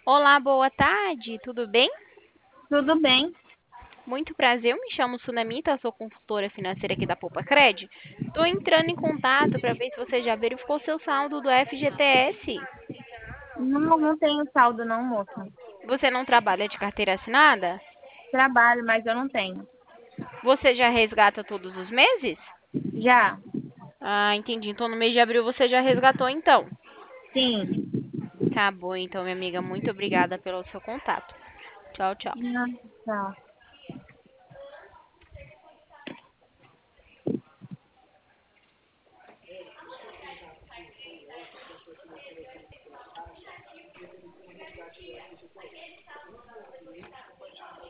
Olá, boa tarde, tudo bem? Tudo bem? Muito prazer, eu me chamo Sunamita, sou consultora financeira aqui da Poupa Cred. Estou entrando em contato para ver se você já verificou seu saldo do FGTS. Não tenho saldo não, moça. Você não trabalha de carteira assinada? Trabalho, mas eu não tenho. Você já resgata todos os meses? Já? Ah, entendi. Então no mês de abril você já resgatou então. Sim. Tá bom, então minha amiga, muito obrigada pelo seu contato. Tchau, tchau. Tá.